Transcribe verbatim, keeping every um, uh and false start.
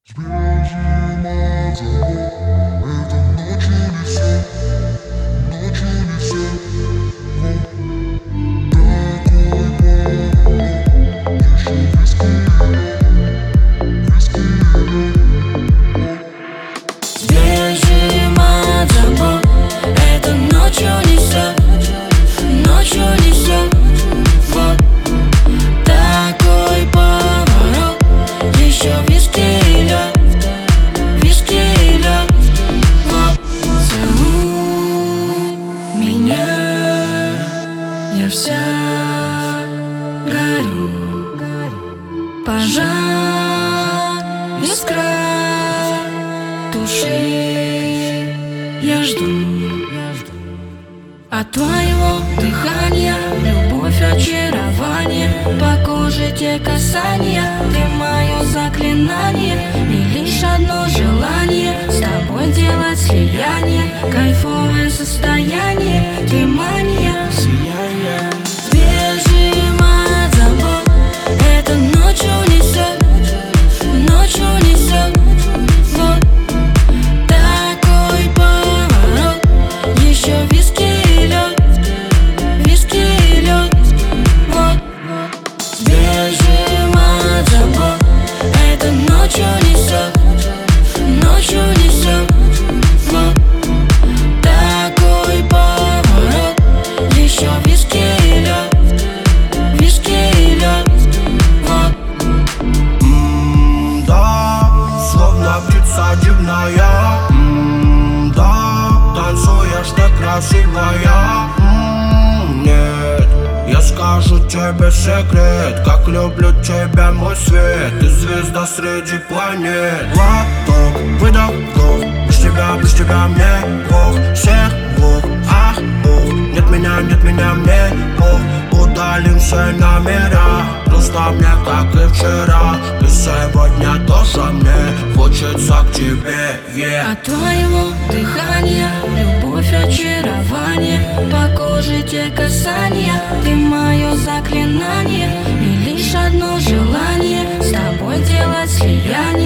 Свежий мазок, это ночью несет, ночью несет. Такой поворот, еще виски идет, виски идет. Свежий мазок, это ночью несет, ночью несет. Вот такой поворот, еще виски идет, виски идет. Вот целуй меня, я вся горю. Пожар, искра, туши, я жду. От твоего дыхания любовь, очарование, по коже те касания, ты мое заклинание. И лишь одно желание с тобой делать слияние, кайфовое состояние, ты мания, сияние. Свежий мазок, это ночью несет, ночью несет. Вот такой поворот, еще виски идет, виски идет. Вот свежий мазок, это ночью несет, ночью несет. Вот такой поворот, еще виски идет, виски идет. Вот. Да, словно птица дивная. М, Да, танцуешь ты красивая. М, Нет, я скажу тебе секрет, как люблю тебя, мой свет. Ты звезда среди планет. Глоток, выдох, вдох, без тебя, без тебя мне плох. Всех двух, ах, ух, нет меня, нет меня, мне плох. Удалим все номера, просто мне, как и вчера. И сегодня тоже мне хочется к тебе, yeah. От твоего дыхания любовь, очарование, по коже те касания, ты мое заклинание. И лишь одно желание с тобой делать слияние,